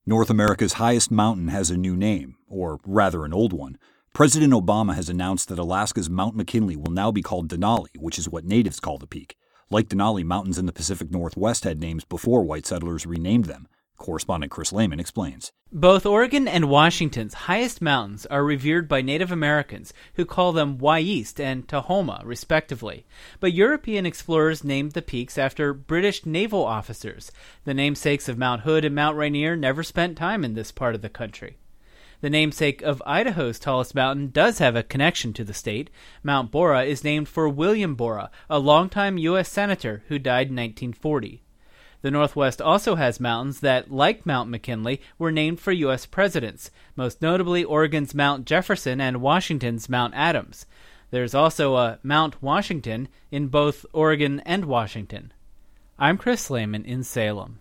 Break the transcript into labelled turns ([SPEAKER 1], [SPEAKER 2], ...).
[SPEAKER 1] North America's highest mountain has a new name, or rather an old one. President Obama has announced that Alaska's Mount McKinley will now be called Denali, which is what natives call the peak. Like Denali, mountains in the Pacific Northwest had names before white settlers renamed them. Correspondent Chris Lehman explains.
[SPEAKER 2] Both Oregon and Washington's highest mountains are revered by Native Americans, who call them Wyeast and Tahoma, respectively. But European explorers named the peaks after British naval officers. The namesakes of Mount Hood and Mount Rainier never spent time in this part of the country. The namesake of Idaho's tallest mountain does have a connection to the state. Mount Borah is named for William Borah, a longtime U.S. senator who died in 1940. The Northwest also has mountains that, like Mount McKinley, were named for U.S. presidents, most notably Oregon's Mount Jefferson and Washington's Mount Adams. There's also a Mount Washington in both Oregon and Washington. I'm Chris Lehman in Salem.